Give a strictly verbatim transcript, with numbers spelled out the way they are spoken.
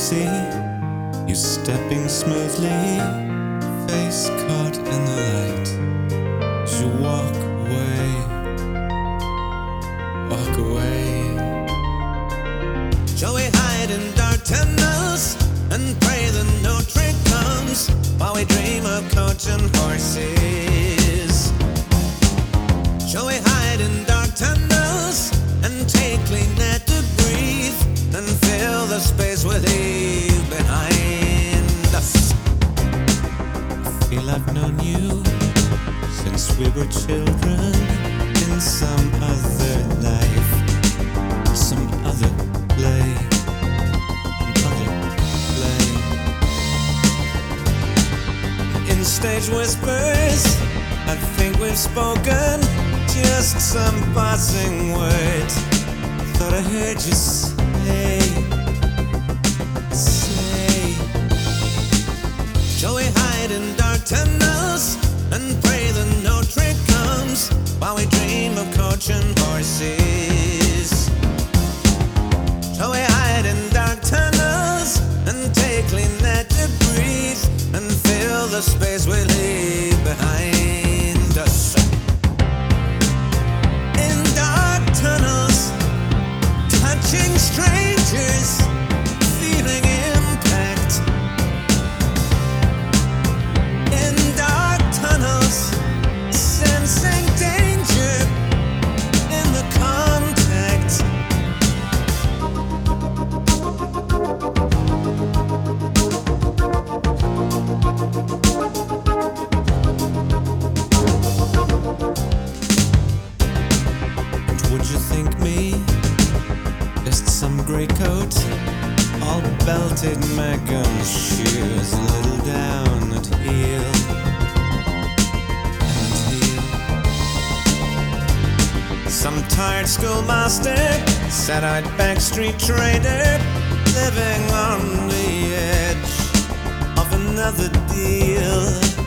see you stepping smoothly, face caught in the light as you walk away, walk away. Shall we hide in dark tunnels and pray that no trick comes while we dream of coach and horses? Shall we hide in dark tunnels and take clean air to breathe and fill the space we leave behind us? I feel I've known you since we were children in some other life, some other play, other play. In stage whispers, I think we've spoken just some passing words. Thought I heard you say, say. Shall we hide in dark tunnels and pray that no trick comes while we dream of coach and horses? Shall we hide in dark tunnels and take clean air to breathe and fill the space we leave behind us? In dark tunnels, touching strangers, feeling impact. In dark tunnels, sensing danger in the contact. Would you think me just some grey coat, all belted Megan's shoes, a little down at heel, at heel. Some tired schoolmaster, sad-eyed backstreet trader, living on the edge of another deal.